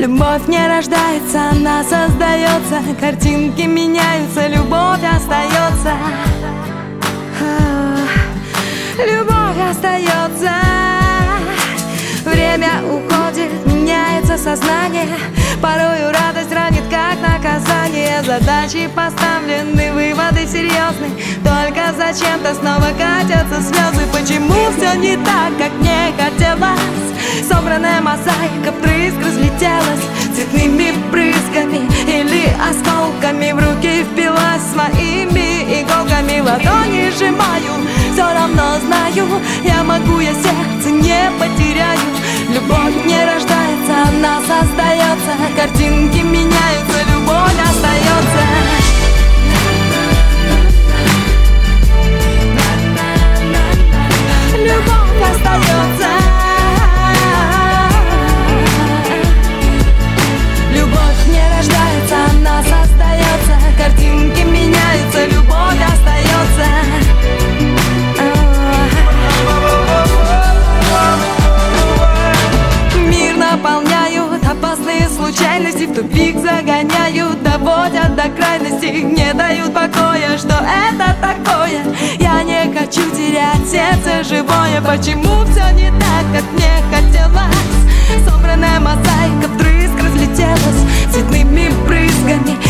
Любовь не рождается, она создается. Картинки меняются, любовь остается. Любовь остается. Время уходит, меняется сознание. Порою радость ранит, как наказание. Задачи поставлены, выводы серьезны. Только зачем-то снова катятся слезы. Почему все не так, как мне хотелось? Собранная мозаика брызг разлетелась цветными брызгами или осколками. В руки впилась своими иголками. Ладони сжимаю, все равно знаю, я могу, я сердце не потеряю. Любовь не рождается, она создается. Картинки меняются, любовь остается. Любовь остается. Любовь не рождается, она создается. Картинки меняются, любовь остается. Мир наполняют опасные случайности, в тупик загоняют, доводят до крайности, не дают покоя. Что это такое? Я не хочу терять сердце живое. Почему все не так, как мне хотелось? Собранная мозаика вдрызг разлетелась цветными брызгами